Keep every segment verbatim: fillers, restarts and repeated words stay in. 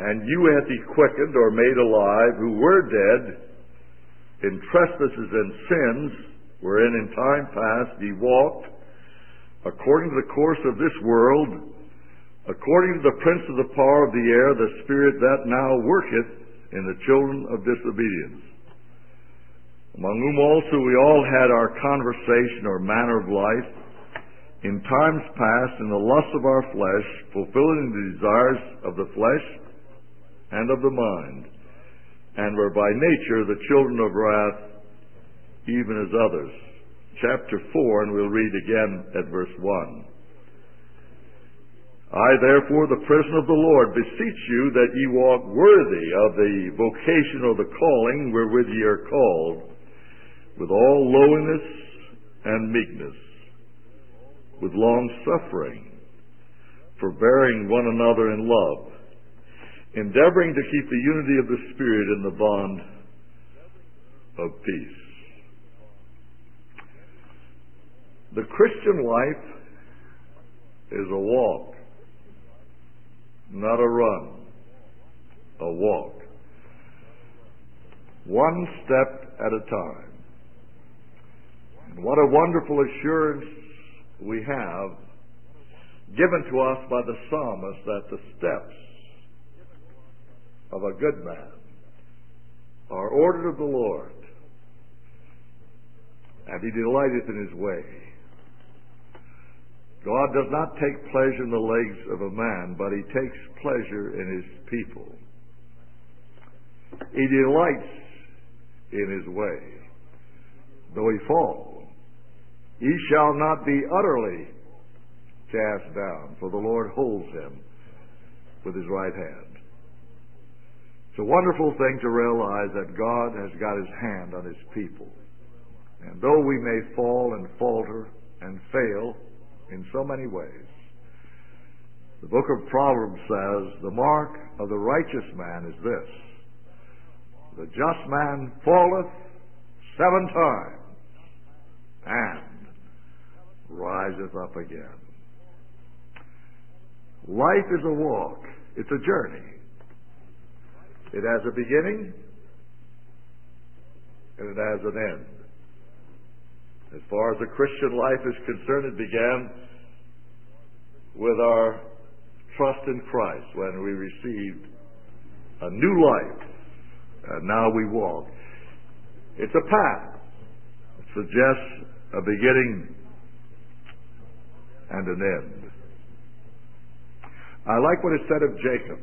And you hath he quickened or made alive, who were dead in trespasses and sins, wherein in time past ye walked, according to the course of this world, according to the prince of the power of the air, the spirit that now worketh in the children of disobedience, among whom also we all had our conversation or manner of life, in times past in the lust of our flesh, fulfilling the desires of the flesh and of the mind, and were by nature the children of wrath, even as others. Chapter four, and we'll read again at verse one. I therefore, the prisoner of the Lord, beseech you that ye walk worthy of the vocation or the calling wherewith ye are called, with all lowliness and meekness, with long suffering, forbearing one another in love, endeavoring to keep the unity of the Spirit in the bond of peace. The Christian life is a walk, not a run, a walk. One step at a time. And what a wonderful assurance we have given to us by the psalmist that the steps of a good man are ordered of the Lord, and he delighteth in his way. God does not take pleasure in the legs of a man, but he takes pleasure in his people. He delights in his way. Though he fall, he shall not be utterly cast down, for the Lord holds him with his right hand. It's a wonderful thing to realize that God has got his hand on his people. And though we may fall and falter and fail in so many ways, the book of Proverbs says, the mark of the righteous man is this: the just man falleth seven times and riseth up again. Life is a walk. It's a journey. It has a beginning and it has an end. As far as the Christian life is concerned, it began with our trust in Christ when we received a new life, and now we walk. It's a path. It suggests a beginning and an end. I like what it said of Jacob.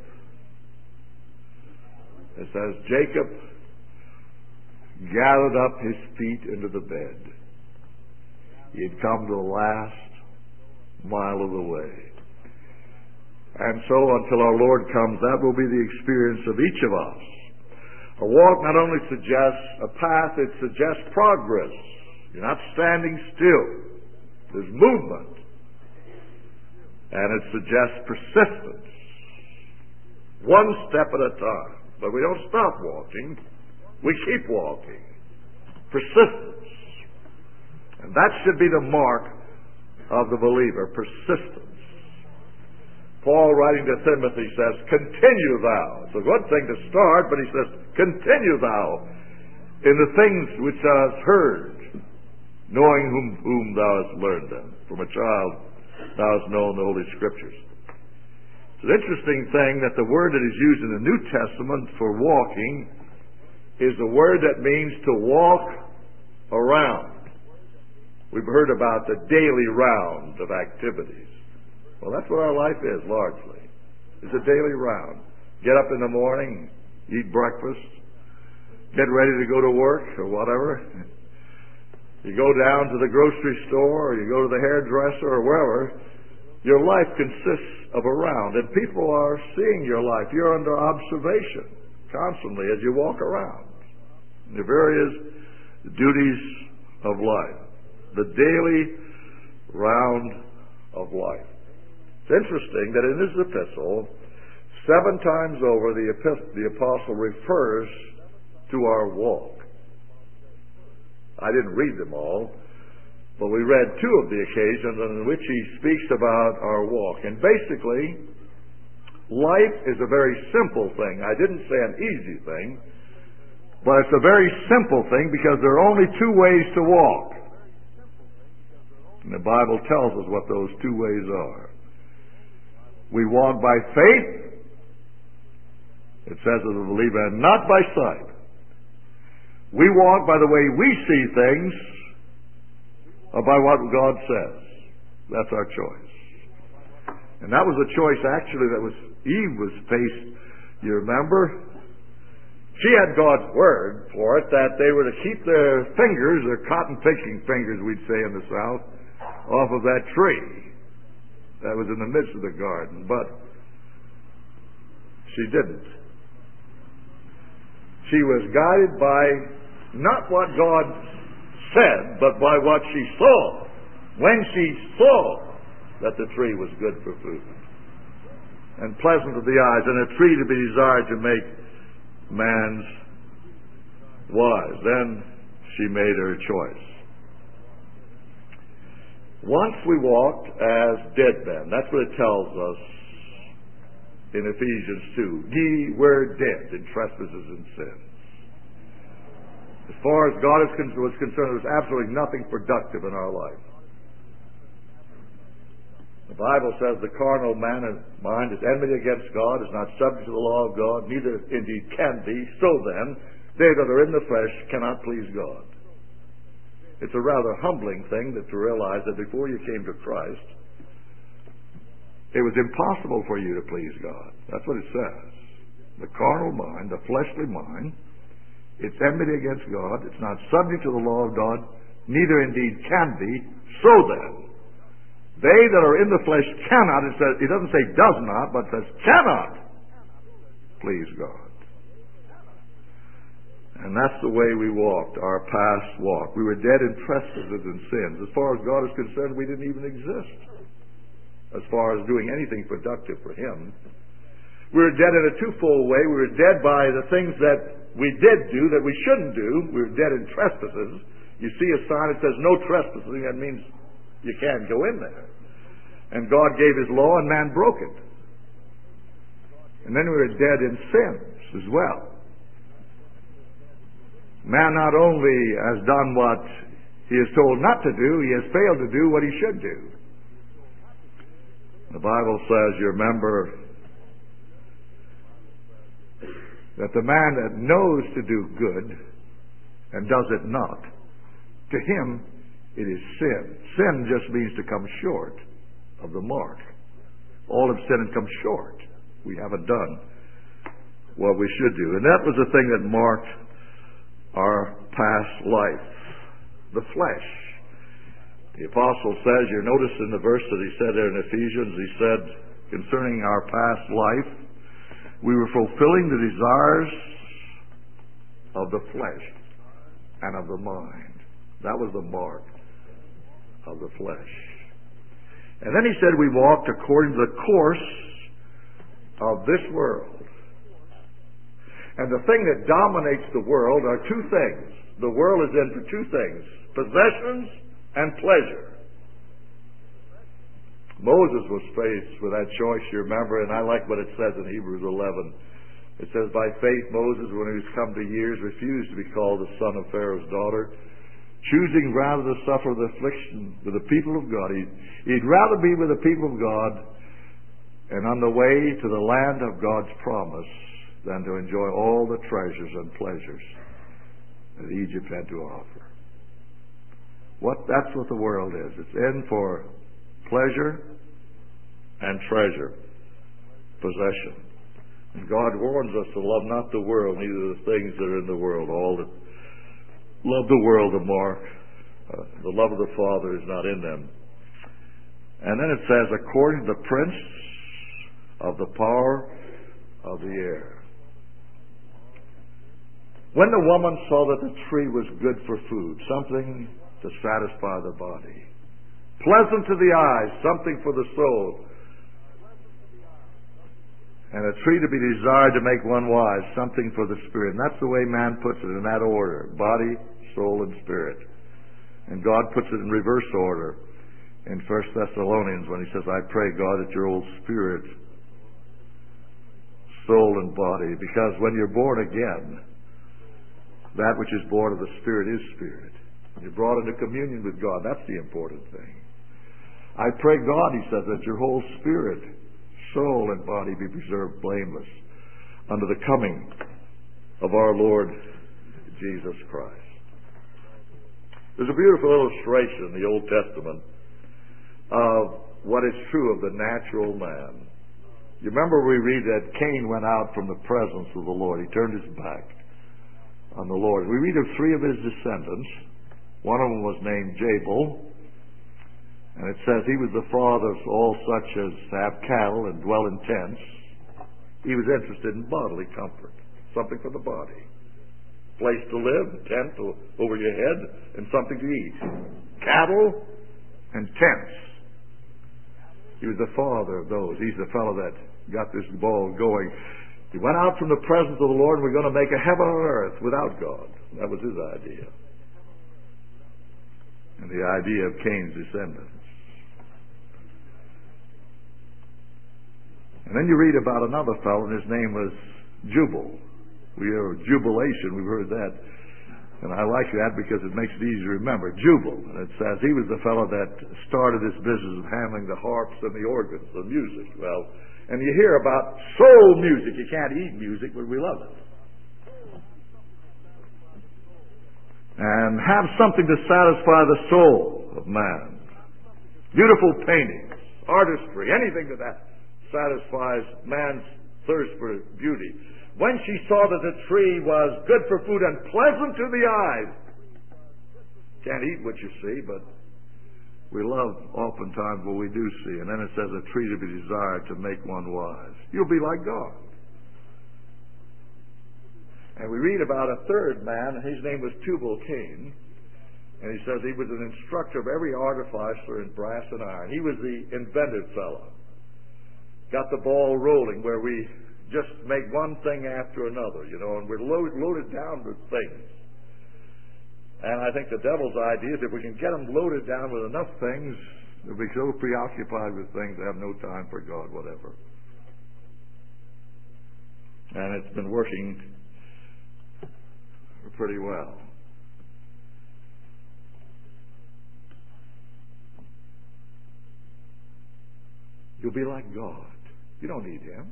It says, Jacob gathered up his feet into the bed. He had come to the last mile of the way. And so until our Lord comes, that will be the experience of each of us. A walk not only suggests a path, it suggests progress. You're not standing still. There's movement. And it suggests persistence. One step at a time. But we don't stop walking. We keep walking. Persistence. And that should be the mark of the believer, persistence. Paul, writing to Timothy, says, continue thou. It's a good thing to start, but he says, continue thou in the things which thou hast heard, knowing whom, whom thou hast learned them. From a child thou hast known the Holy Scriptures. It's an interesting thing that the word that is used in the New Testament for walking is the word that means to walk around. We've heard about the daily round of activities. Well, that's what our life is, largely. It's a daily round. Get up in the morning, eat breakfast, get ready to go to work or whatever. You go down to the grocery store, or you go to the hairdresser or wherever. Your life consists of a round, and people are seeing your life. You're under observation constantly as you walk around. The various duties of life. The daily round of life. It's interesting that in his epistle, seven times over the, epistle, the apostle refers to our walk. I didn't read them all, but we read two of the occasions in which he speaks about our walk. And basically, Life is a very simple thing. I didn't say an easy thing, but it's a very simple thing because there are only two ways to walk. And the Bible tells us what those two ways are. We walk by faith, it says of the believer, and not by sight. We walk by the way we see things or by what God says. That's our choice. And that was a choice actually that was Eve was faced, you remember? She had God's word for it that they were to keep their fingers, their cotton picking fingers we'd say in the South, off of that tree that was in the midst of the garden. But she didn't. She was guided by not what God said, but by what she saw. When she saw that the tree was good for food and pleasant to the eyes, and a tree to be desired to make man's wise, then she made her choice. Once we walked as dead men. That's what it tells us in Ephesians two. Ye were dead in trespasses and sins. As far as God was concerned, there was absolutely nothing productive in our life. The Bible says the carnal man and mind is enmity against God, is not subject to the law of God, neither indeed can be. So then, they that are in the flesh cannot please God. It's a rather humbling thing that to realize that before you came to Christ, it was impossible for you to please God. That's what it says. The carnal mind, the fleshly mind, it's enmity against God. It's not subject to the law of God, neither indeed can be. So then, they that are in the flesh cannot, it, says, it doesn't say does not, but says cannot please God. And that's the way we walked, our past walk. We were dead in trespasses and sins. As far as God is concerned, we didn't even exist. As far as doing anything productive for Him. We were dead in a twofold way. We were dead by the things that we did do that we shouldn't do. We were dead in trespasses. You see a sign that says no trespassing, that means you can't go in there. And God gave His law and man broke it. And then we were dead in sins as well. Man not only has done what he is told not to do, he has failed to do what he should do. The Bible says, you remember, that the man that knows to do good and does it not, to him it is sin. Sin just means to come short of the mark. All have sinned and come short. We haven't done what we should do. And that was the thing that marked our past life. The flesh. The apostle says, you notice in the verse that he said there in Ephesians, he said concerning our past life, we were fulfilling the desires of the flesh and of the mind. That was the mark of the flesh. And then he said we walked according to the course of this world. And the thing that dominates the world are two things. The world is in for two things: possessions and pleasure. Moses was faced with that choice, you remember, and I like what it says in Hebrews eleven. It says, by faith Moses, when he was come to years, refused to be called the son of Pharaoh's daughter, choosing rather to suffer the affliction with the people of God. He'd, he'd rather be with the people of God and on the way to the land of God's promise than to enjoy all the treasures and pleasures that Egypt had to offer. What, that's what the world is. It's in for pleasure and treasure, possession. And God warns us to love not the world, neither the things that are in the world. All that love the world, the mark, uh, the love of the Father is not in them. And then it says, according to the prince of the power of the air. When the woman saw that the tree was good for food, something to satisfy the body, pleasant to the eyes, something for the soul, and a tree to be desired to make one wise, something for the spirit. And that's the way man puts it, in that order: body, soul, and spirit. And God puts it in reverse order in First Thessalonians when he says, I pray, God, that your old spirit soul and body, because when you're born again, that which is born of the Spirit is Spirit. You're brought into communion with God. That's the important thing. I pray God, he says, that your whole spirit, soul, and body be preserved blameless unto the coming of our Lord Jesus Christ. There's a beautiful illustration in the Old Testament of what is true of the natural man. You remember we read that Cain went out from the presence of the Lord. He turned his back on the Lord. We read of three of his descendants. One of them was named Jabal, and it says he was the father of all such as have cattle and dwell in tents. He was interested in bodily comfort, something for the body. Place to live, a tent over your head, and something to eat. Cattle and tents. He was the father of those. He's the fellow that got this ball going. He went out from the presence of the Lord, and we're going to make a heaven on earth without God. That was his idea. And the idea of Cain's descendants. And then you read about another fellow, and his name was Jubal. We hear jubilation, we've heard that. And I like that because it makes it easy to remember. Jubal. And it says he was the fellow that started this business of handling the harps and the organs, the music. Well, and you hear about soul music. You can't eat music, but we love it. And have something to satisfy the soul of man. Beautiful paintings, artistry, anything that, that satisfies man's thirst for beauty. When she saw that the tree was good for food and pleasant to the eyes. Can't eat what you see, but we love oftentimes what we do see. And then it says a tree to be desired to make one wise. You'll be like God. And we read about a third man, and his name was Tubal-Cain. And he says he was an instructor of every artificer in brass and iron. He was the inventive fellow. Got the ball rolling where we just make one thing after another, you know, and we're load, loaded down with things. And I think the devil's idea is if we can get them loaded down with enough things, they'll be so preoccupied with things they have no time for God, whatever. And it's been working pretty well. You'll be like God. You don't need him.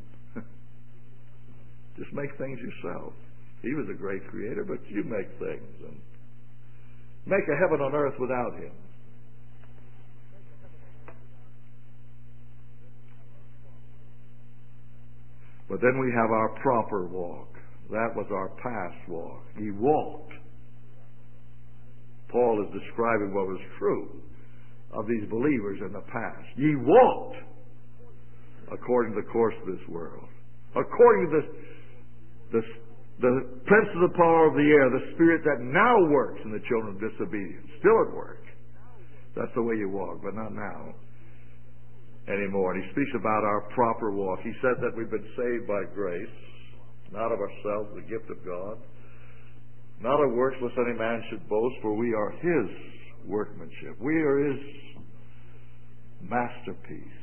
Just make things yourself. He was a great creator, but you make things. And make a heaven on earth without him. But then we have our proper walk. That was our past walk. He walked. Paul is describing what was true of these believers in the past. Ye walked according to the course of this world. According to this The, the prince of the power of the air, the spirit that now works in the children of disobedience, still at work. That's the way you walk, but not now anymore. And he speaks about our proper walk. He said that we've been saved by grace, not of ourselves, the gift of God, not of works lest any man should boast, for we are his workmanship. We are his masterpiece,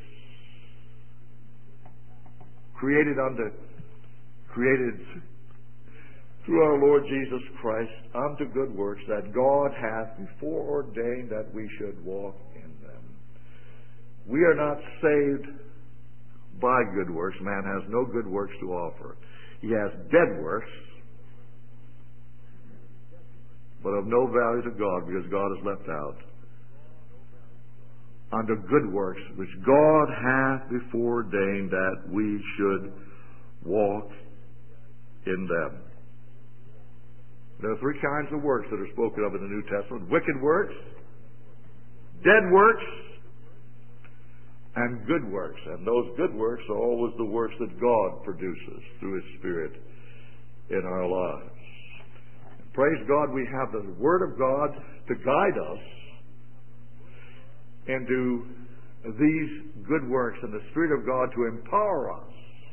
created unto created through our Lord Jesus Christ unto good works that God hath before ordained that we should walk in them. We are not saved by good works. Man has no good works to offer. He has dead works, but of no value to God because God is left out. Unto good works which God hath before ordained that we should walk in them. There are three kinds of works that are spoken of in the New Testament: wicked works, dead works, and good works. And those good works are always the works that God produces through his Spirit in our lives. And praise God, we have the Word of God to guide us into these good works, and the Spirit of God to empower us.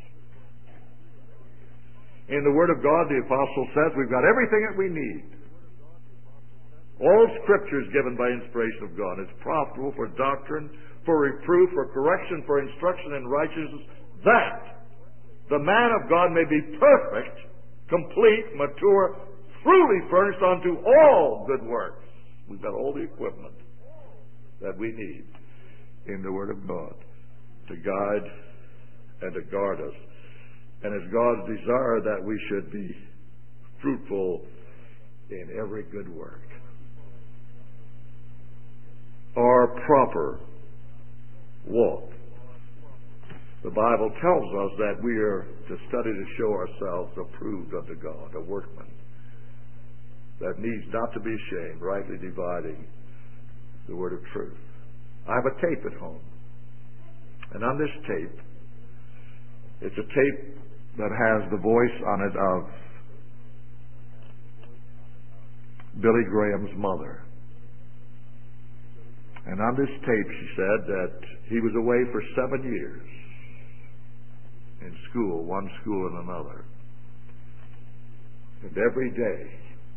In the Word of God, the Apostle says we've got everything that we need. All Scripture is given by inspiration of God. It's profitable for doctrine, for reproof, for correction, for instruction in righteousness, that the man of God may be perfect, complete, mature, truly furnished unto all good works. We've got all the equipment that we need in the Word of God to guide and to guard us. And it's God's desire that we should be fruitful in every good work. Our proper walk. The Bible tells us that we are to study to show ourselves approved unto God, a workman that needs not to be ashamed, rightly dividing the word of truth. I have a tape at home. And on this tape, it's a tape that has the voice on it of Billy Graham's mother. And on this tape she said that he was away for seven years in school, one school and another. And every day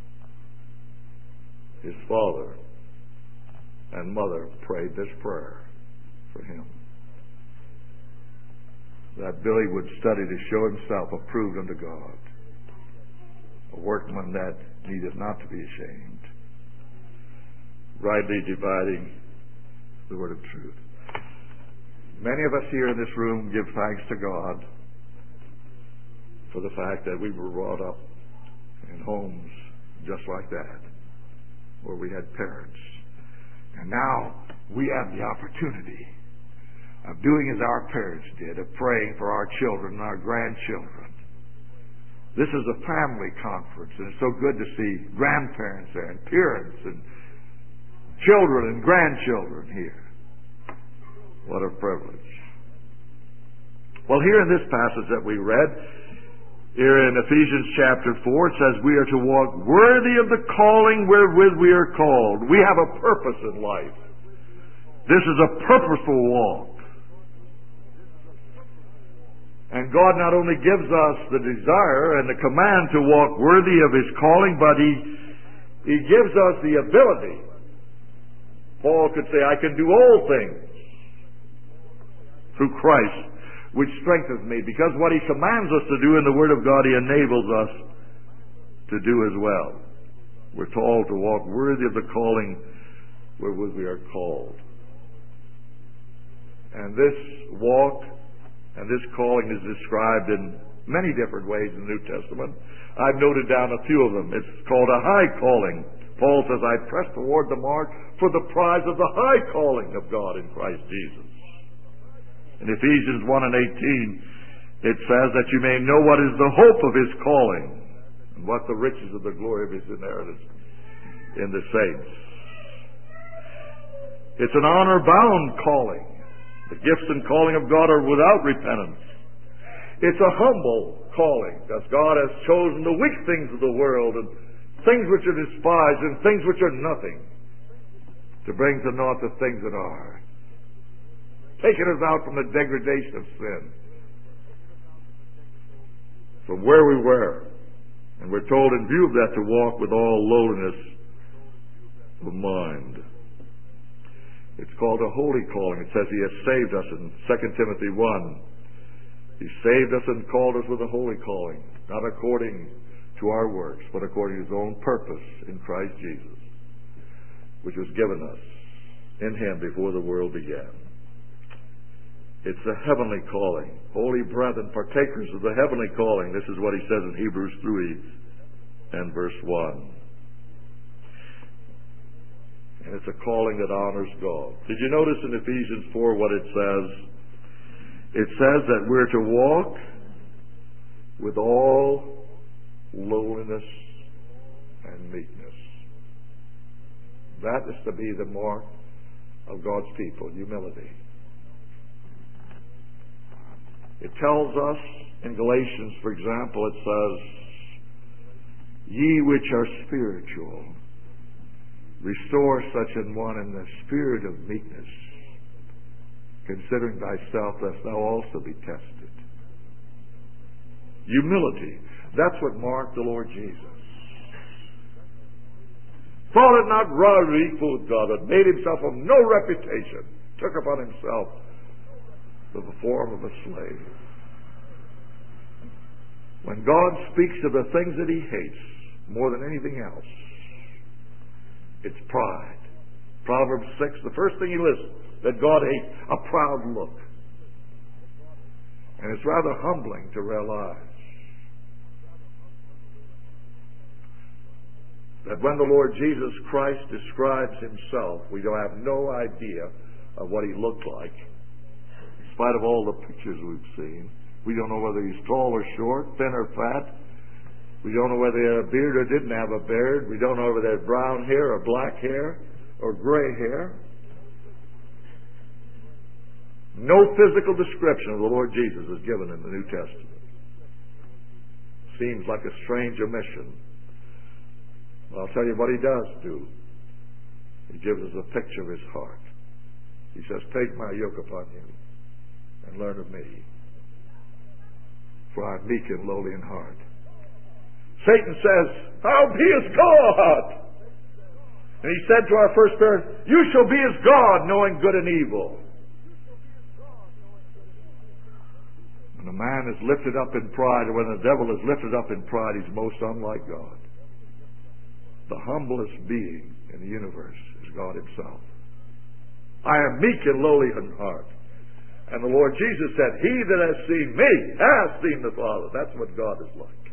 his father and mother prayed this prayer for him, that Billy would study to show himself approved unto God, a workman that needeth not to be ashamed, rightly dividing the word of truth. Many of us here in this room give thanks to God for the fact that we were brought up in homes just like that, where we had parents. And now we have the opportunity of doing as our parents did, of praying for our children and our grandchildren. This is a family conference, and it's so good to see grandparents there, and parents, and children and grandchildren here. What a privilege. Well, here in this passage that we read, here in Ephesians chapter four, it says we are to walk worthy of the calling wherewith we are called. We have a purpose in life. This is a purposeful walk. And God not only gives us the desire and the command to walk worthy of His calling, but He, He gives us the ability. Paul could say, I can do all things through Christ, which strengthens me. Because what He commands us to do in the Word of God, He enables us to do as well. We're told to walk worthy of the calling wherewith we are called. And this walk and this calling is described in many different ways in the New Testament. I've noted down a few of them. It's called a high calling. Paul says, I press toward the mark for the prize of the high calling of God in Christ Jesus. In Ephesians one and eighteen, it says that you may know what is the hope of His calling and what the riches of the glory of His inheritance in the saints. It's an honor-bound calling. The gifts and calling of God are without repentance. It's a humble calling, because God has chosen the weak things of the world and things which are despised and things which are nothing to bring to naught the things that are, taking us out from the degradation of sin, from where we were. And we're told in view of that to walk with all lowliness of mind. It's called a holy calling. It says He has saved us in Second Timothy one. He saved us and called us with a holy calling, not according to our works, but according to His own purpose in Christ Jesus, which was given us in Him before the world began. It's a heavenly calling. Holy brethren, partakers of the heavenly calling. This is what he says in Hebrews three and verse one. And it's a calling that honors God. Did you notice in Ephesians four what it says? It says that we're to walk with all lowliness and meekness. That is to be the mark of God's people, humility. It tells us in Galatians, for example, it says, ye which are spiritual, restore such an one in the spirit of meekness, considering thyself, lest thou also be tested. Humility. That's what marked the Lord Jesus. Thought it not robbery equal with God, but made Himself of no reputation, took upon Himself the form of a slave. When God speaks of the things that He hates more than anything else, it's pride. Proverbs six, the first thing He lists that God hates, a proud look. And it's rather humbling to realize that when the Lord Jesus Christ describes Himself, we don't have no idea of what He looked like. In spite of all the pictures we've seen, we don't know whether He's tall or short, thin or fat. We don't know whether He had a beard or didn't have a beard. We don't know whether He had brown hair or black hair or gray hair. No physical description of the Lord Jesus is given in the New Testament. Seems like a strange omission. I'll tell you what He does do. He gives us a picture of His heart. He says, take my yoke upon you and learn of me, for I am meek and lowly in heart. Satan says, howbeit is God? And he said to our first parents, you shall be as God, knowing good and evil. When a man is lifted up in pride, or when the devil is lifted up in pride, he's most unlike God. The humblest being in the universe is God Himself. I am meek and lowly in heart. And the Lord Jesus said, he that has seen me has seen the Father. That's what God is like.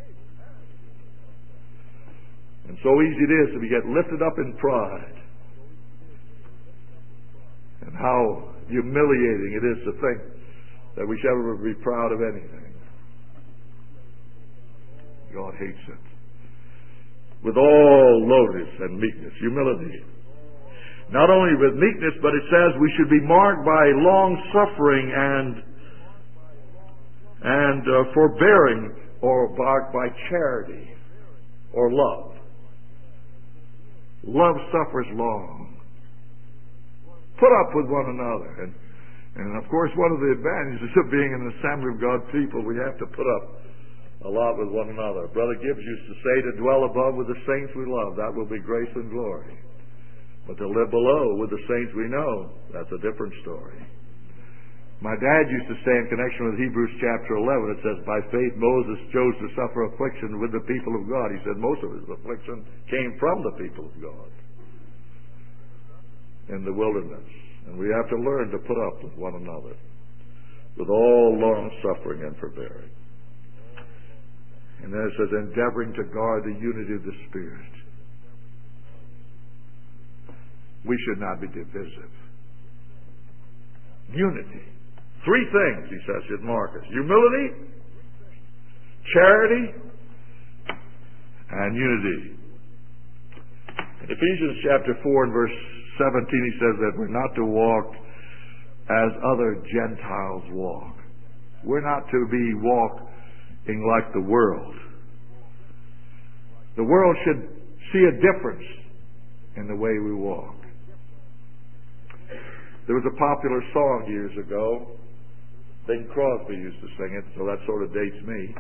And so easy it is to get lifted up in pride. And how humiliating it is to think that we should ever be proud of anything. God hates it. With all lowliness and meekness, humility. Not only with meekness, but it says we should be marked by long suffering and and uh, forbearing, or marked by charity or love. Love suffers long. Put up with one another. And, and of course, one of the advantages of being an assembly of God people, we have to put up a lot with one another. Brother Gibbs used to say, to dwell above with the saints we love, that will be grace and glory. But to live below with the saints we know, that's a different story. My dad used to say in connection with Hebrews chapter eleven, it says, by faith Moses chose to suffer affliction with the people of God. He said most of his affliction came from the people of God in the wilderness. And we have to learn to put up with one another, with all long suffering and forbearing. And then it says, endeavoring to guard the unity of the Spirit. We should not be divisive. Unity. Three things, he says, should mark us. Humility, charity, and unity. In Ephesians chapter four and verse seventeen, he says that we're not to walk as other Gentiles walk. We're not to be walking like the world. The world should see a difference in the way we walk. There was a popular song years ago. Bing Crosby used to sing it, so that sort of dates me.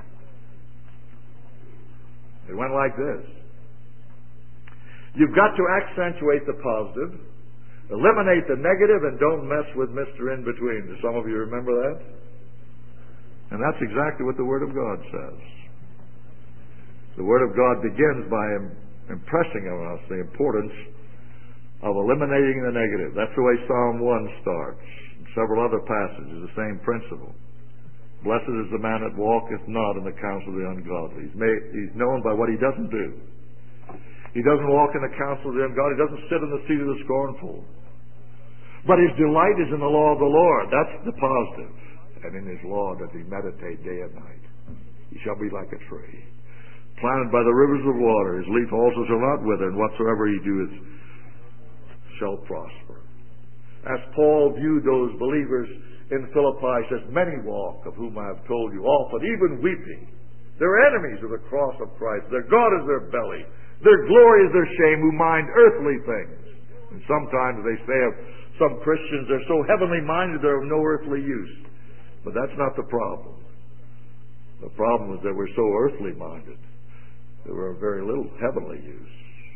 It went like this. You've got to accentuate the positive, eliminate the negative, and don't mess with Mister In-Between. Do some of you remember that? And that's exactly what the Word of God says. The Word of God begins by impressing on us the importance of eliminating the negative. That's the way Psalm one starts. Several other passages, the same principle. Blessed is the man that walketh not in the counsel of the ungodly. He's, made, he's known by what he doesn't do. He doesn't walk in the counsel of the ungodly. He doesn't sit in the seat of the scornful. But his delight is in the law of the Lord. That's the positive. And in his law does he meditate day and night. He shall be like a tree, planted by the rivers of water. His leaf also shall not wither, and whatsoever he doeth shall prosper. As Paul viewed those believers in Philippi, he says, many walk, of whom I have told you often, even weeping. They're enemies of the cross of Christ. Their God is their belly. Their glory is their shame, who mind earthly things. And sometimes they say of some Christians, they're so heavenly minded they're of no earthly use. But that's not the problem. The problem is that we're so earthly minded that we're of very little heavenly use.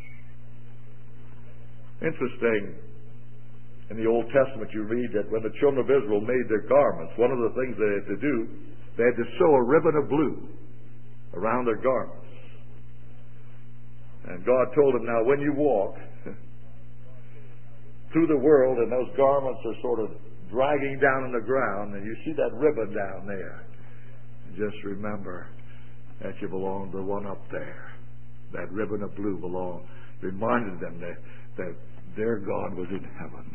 Interesting. In the Old Testament you read that when the children of Israel made their garments, one of the things they had to do, they had to sew a ribbon of blue around their garments. And God told him, now when you walk through the world and those garments are sort of dragging down on the ground and you see that ribbon down there, just remember that you belong to the one up there. That ribbon of blue belonged, reminded them that, that their God was in heaven.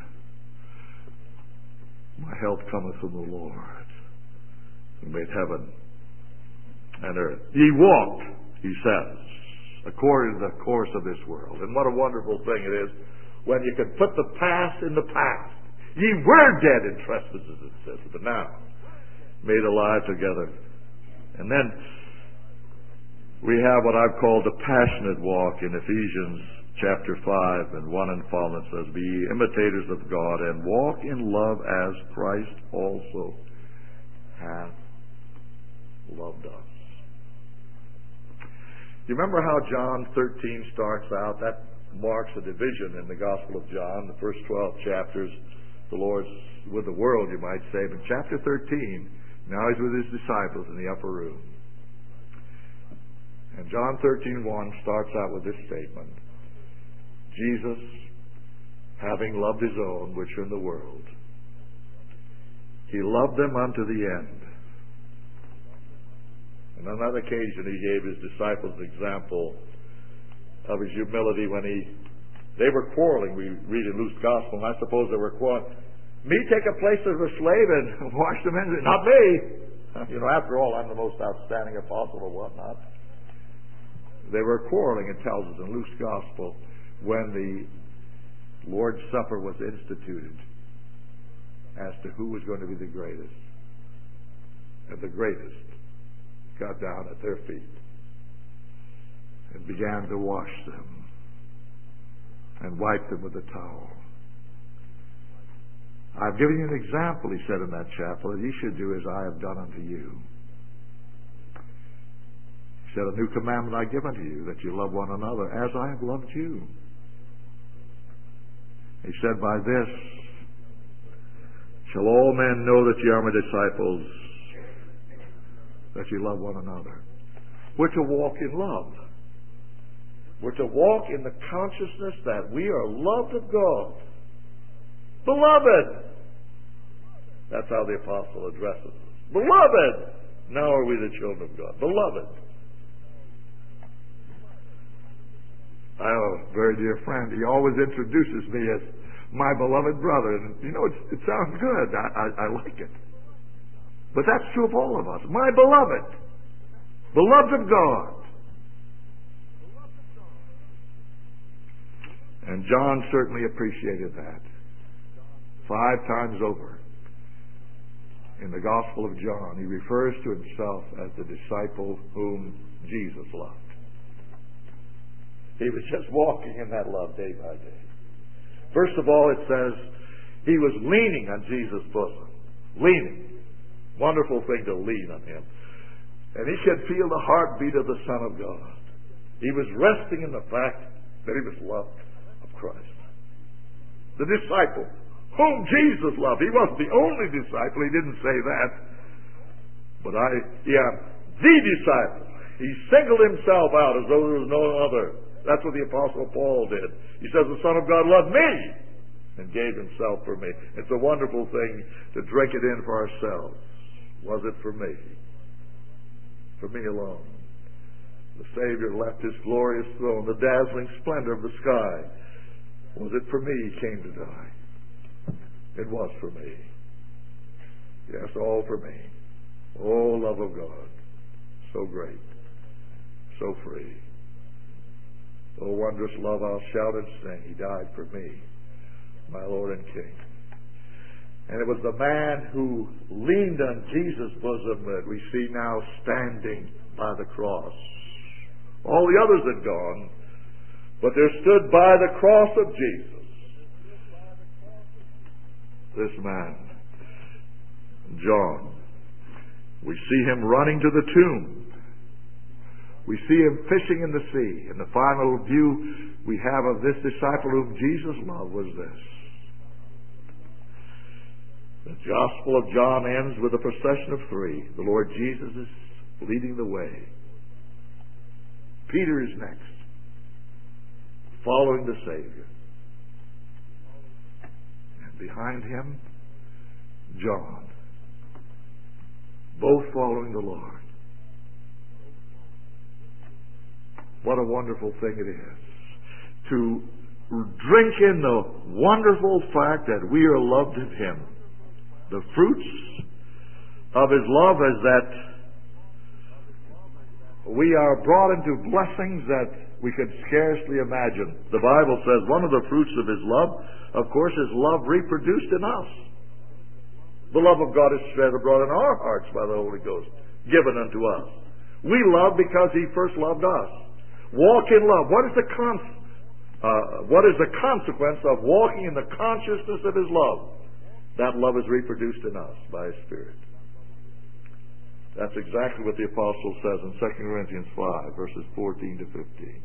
My help cometh from the Lord, who made heaven and earth. Ye walked, he says, according to the course of this world. And what a wonderful thing it is when you can put the past in the past. Ye were dead in trespasses, it says, but now made alive together. And then we have what I've called the passionate walk in Ephesians chapter five and one and following. It says, be ye imitators of God and walk in love as Christ also hath loved us. You remember how John thirteen starts out? That marks a division in the Gospel of John. The first twelve chapters, the Lord's with the world, you might say. But chapter thirteen, now he's with his disciples in the upper room. And John thirteen one starts out with this statement. Jesus, having loved his own which are in the world, he loved them unto the end. And on another occasion he gave his disciples an example of his humility when he they were quarreling. We read in Luke's Gospel, and I suppose they were quarreling. Me take a place as a slave and wash them in? Not me. You know, after all, I'm the most outstanding apostle or whatnot. They were quarreling, it tells us in Luke's Gospel, when the Lord's Supper was instituted as to who was going to be the greatest. And the greatest got down at their feet and began to wash them and wipe them with a towel. I've given you an example, he said in that chapel, that ye should do as I have done unto you. He said, a new commandment I give unto you, that you love one another as I have loved you. He said, by this shall all men know that ye are my disciples, that you love one another. We're to walk in love. We're to walk in the consciousness that we are loved of God. Beloved! That's how the apostle addresses us. Beloved! Now are we the children of God. Beloved! I have a very dear friend. He always introduces me as my beloved brother. And, you know, it's, it sounds good. I, I, I like it. But that's true of all of us. My beloved. Beloved of God. And John certainly appreciated that. Five times over in the Gospel of John, he refers to himself as the disciple whom Jesus loved. He was just walking in that love day by day. First of all, it says he was leaning on Jesus' bosom. Leaning. Wonderful thing to lean on him. And he could feel the heartbeat of the Son of God. He was resting in the fact that he was loved of Christ. The disciple whom Jesus loved. He wasn't the only disciple. He didn't say that. But I, yeah, the disciple. He singled himself out as though there was no other. That's what the Apostle Paul did. He says, the Son of God loved me and gave himself for me. It's a wonderful thing to drink it in for ourselves. Was it for me? For me alone. The Savior left his glorious throne, the dazzling splendor of the sky. Was it for me he came to die? It was for me. Yes, all for me. Oh, love of God. So great. So free. Oh, wondrous love, I'll shout and sing. He died for me, my Lord and King. And it was the man who leaned on Jesus' bosom that we see now standing by the cross. All the others had gone, but there stood by the cross of Jesus this man, John. We see him running to the tomb. We see him fishing in the sea. And the final view we have of this disciple whom Jesus loved was this. The Gospel of John ends with a procession of three. The Lord Jesus is leading the way. Peter is next, following the Savior. And behind him, John, both following the Lord. What a wonderful thing it is to drink in the wonderful fact that we are loved of Him. The fruits of His love is that we are brought into blessings that we can scarcely imagine. The Bible says one of the fruits of His love, of course, is love reproduced in us. The love of God is shed abroad in our hearts by the Holy Ghost, given unto us. We love because He first loved us. Walk in love. What is the con- uh, what is the consequence of walking in the consciousness of His love? That love is reproduced in us by His Spirit. That's exactly what the apostle says in Second Corinthians five, verses fourteen to fifteen.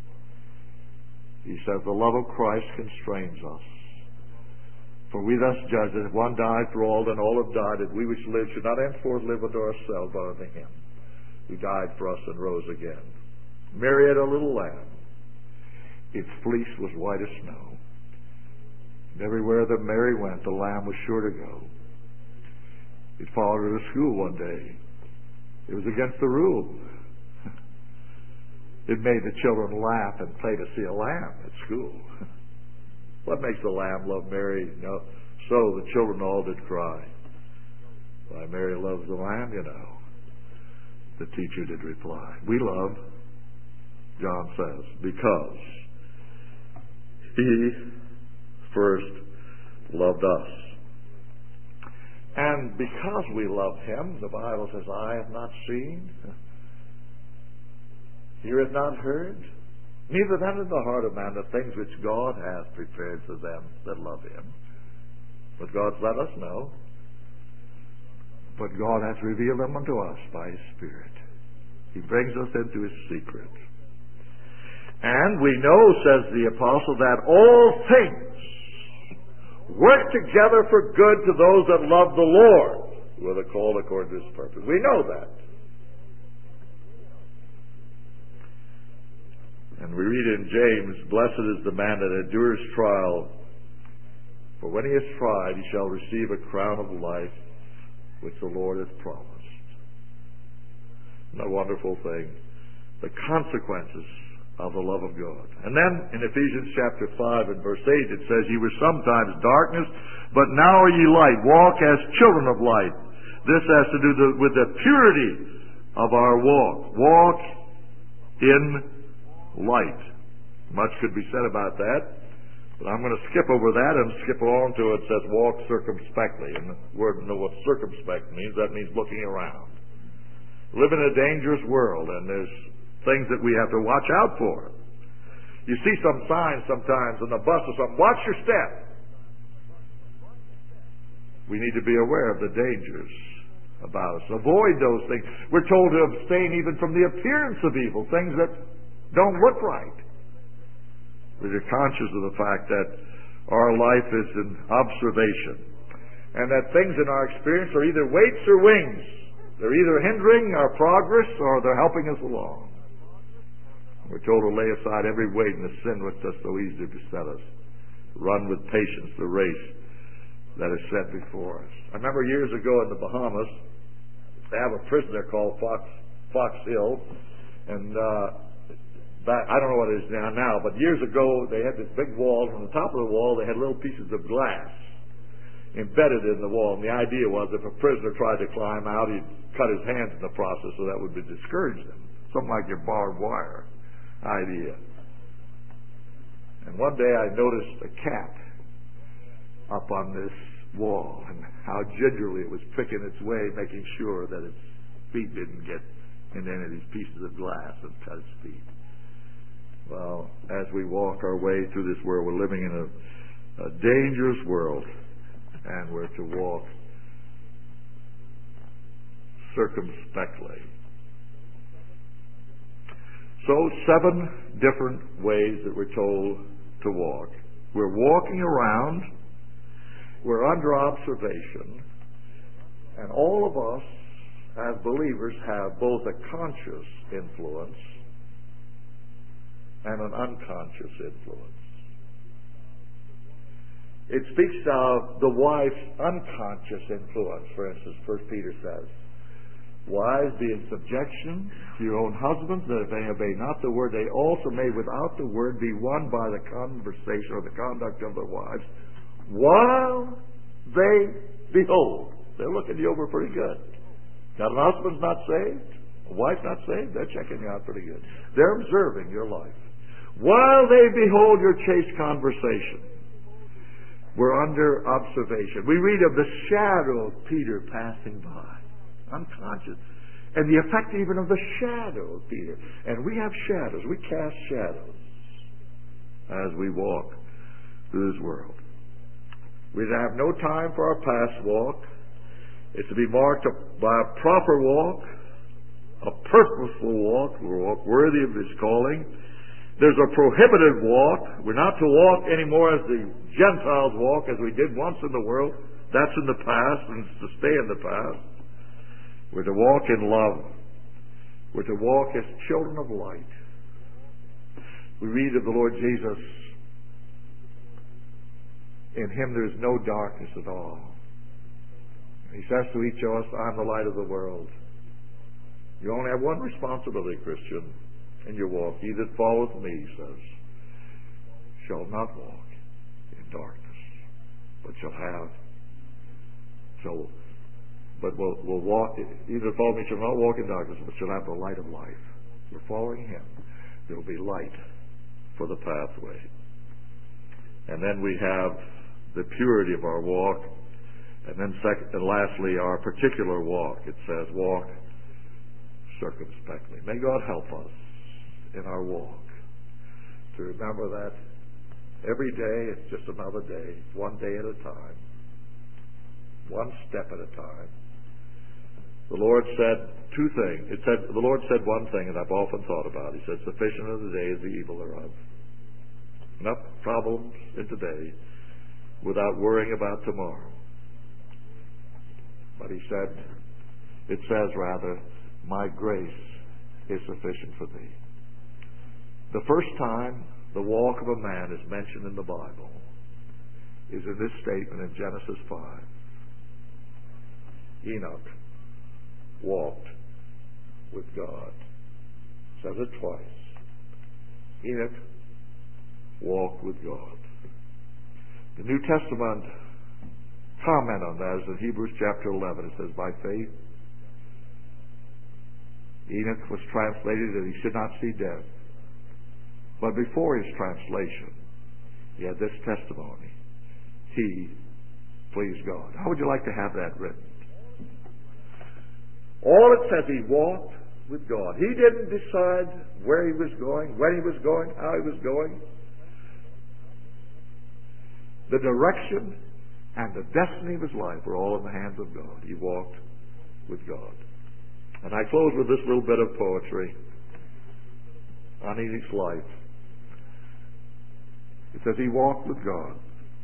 He says, the love of Christ constrains us. For we thus judge that if one died for all, then all have died, that we which live should not henceforth live unto ourselves, but unto Him who died for us and rose again. Mary had a little lamb. Its fleece was white as snow. And everywhere that Mary went, the lamb was sure to go. It followed her to school one day. It was against the rule. It made the children laugh and play to see a lamb at school. What makes the lamb love Mary? No. So the children all did cry. Why Mary loves the lamb, you know. The teacher did reply. We love, John says, because He first loved us. And because we love Him, the Bible says, eye have not seen, ear hath not heard, neither then in the heart of man the things which God hath prepared for them that love Him. But God's let us know. But God hath revealed them unto us by His Spirit. He brings us into His secret. And we know, says the apostle, that all things work together for good to those that love the Lord, who are the called according to His purpose. We know that. And we read in James, blessed is the man that endures trial, for when he is tried, he shall receive a crown of life, which the Lord hath promised. Isn't that a wonderful thing? The consequences of the love of God. And then in Ephesians chapter five and verse eight it says, ye were sometimes darkness, but now are ye light. Walk as children of light. This has to do the, with the purity of our walk. Walk in light. Much could be said about that, but I'm going to skip over that and skip on to it says walk circumspectly. And the word know what circumspect means. That means looking around. Live in a dangerous world, and there's things that we have to watch out for. You see some signs sometimes on the bus or something, watch your step. We need to be aware of the dangers about us. Avoid those things. We're told to abstain even from the appearance of evil, things that don't look right. We're conscious of the fact that our life is an observation, and that things in our experience are either weights or wings. They're either hindering our progress or they're helping us along. We're told to lay aside every weight and the sin which does so easily beset us. Run with patience the race that is set before us. I remember years ago in the Bahamas, they have a prison there called Fox Fox Hill, and uh, that, I don't know what it is now, now, but years ago they had this big wall. On the top of the wall they had little pieces of glass embedded in the wall, and the idea was if a prisoner tried to climb out, he'd cut his hands in the process, so that would discourage them. Something like your barbed wire idea. And one day I noticed a cat up on this wall, and how gingerly it was picking its way, making sure that its feet didn't get in any of these pieces of glass and cut its feet. Well, as we walk our way through this world, we're living in a, a dangerous world, and we're to walk circumspectly. So, seven different ways that we're told to walk. We're walking around, we're under observation, and all of us, as believers, have both a conscious influence and an unconscious influence. It speaks of the wife's unconscious influence. For instance, First Peter says, wives, be in subjection to your own husbands, that if they obey not the word, they also may without the word be won by the conversation or the conduct of their wives, while they behold. They're looking you over pretty good. Got an husband's not saved? A wife not saved? They're checking you out pretty good. They're observing your life. While they behold your chaste conversation, we're under observation. We read of the shadow of Peter passing by. Unconscious. And the effect even of the shadow of Peter. And we have shadows. We cast shadows as we walk through this world. We have no time for our past walk. It's to be marked by a proper walk, a purposeful walk, a walk worthy of His calling. There's a prohibited walk. We're not to walk anymore as the Gentiles walk, as we did once in the world. That's in the past, and it's to stay in the past. We're to walk in love. We're to walk as children of light. We read of the Lord Jesus, in Him there is no darkness at all. He says to each of us, I'm the light of the world. You only have one responsibility, Christian, in your walk. He that followeth me, He says, shall not walk in darkness, but shall have, shall, but will, will walk, he that followeth me shall not walk in darkness, but shall have the light of life. We're following Him. There will be light for the pathway. And then we have the purity of our walk. And then second, and lastly, our particular walk. It says, walk circumspectly. May God help us in our walk to remember that every day it's just another day, one day at a time, one step at a time. The Lord said two things. It said the Lord said one thing, and I've often thought about it. He said, sufficient of the day is the evil thereof. Enough problems in today without worrying about tomorrow. But He said, it says rather, my grace is sufficient for thee. The first time the walk of a man is mentioned in the Bible is in this statement in Genesis five. Enoch walked with God. It says it twice. Enoch walked with God. The New Testament comment on that is in Hebrews chapter eleven. It says, by faith Enoch was translated that he should not see death. But before his translation, he had this testimony. He pleased God. How would you like to have that written? All it says, he walked with God. He didn't decide where he was going, when he was going, how he was going. The direction and the destiny of his life were all in the hands of God. He walked with God. And I close with this little bit of poetry on Enoch's life. It says he walked with God.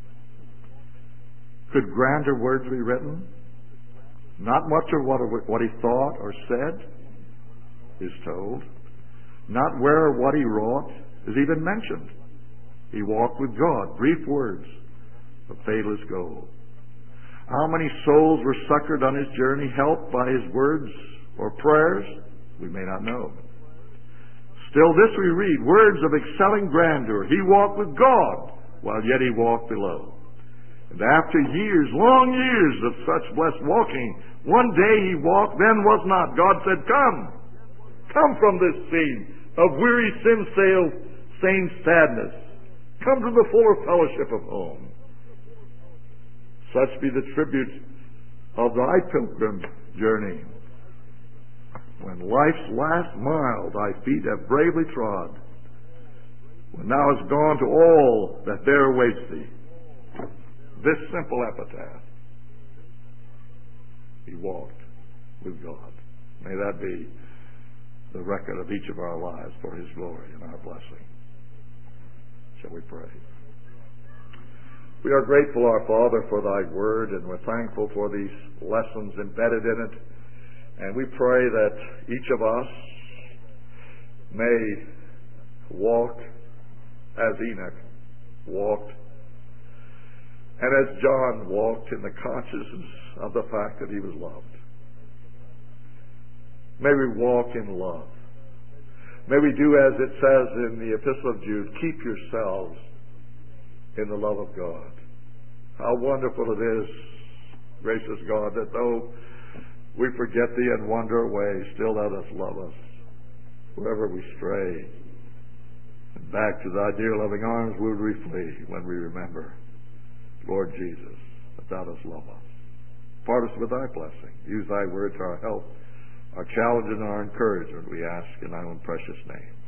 Could grander words be written? Not much of what, what he thought or said is told. Not where or what he wrought is even mentioned. He walked with God. Brief words of fadeless gold. How many souls were succored on his journey, helped by his words or prayers? We may not know. Still this we read, words of excelling grandeur. He walked with God, while yet he walked below. And after years, long years of such blessed walking, one day he walked, then was not. God said, come, come from this scene of weary sin-sailed, sane sadness. Come to the fuller fellowship of home. Such be the tribute of thy pilgrim journey. When life's last mile thy feet have bravely trod, when thou hast gone to all that there awaits thee, this simple epitaph, he walked with God. May that be the record of each of our lives for his glory and our blessing. Shall we pray? We are grateful, our Father, for thy word, and we're thankful for these lessons embedded in it. And we pray that each of us may walk as Enoch walked, and as John walked in the consciousness of the fact that he was loved. May we walk in love. May we do as it says in the Epistle of Jude, keep yourselves in the love of God. How wonderful it is, gracious God, that though we forget thee and wander away, still let us love us wherever we stray. And back to thy dear loving arms would we flee when we remember, Lord Jesus, that thou dost love us. Part us with thy blessing. Use thy word to our help, our challenge, and our encouragement, we ask in thy own precious name.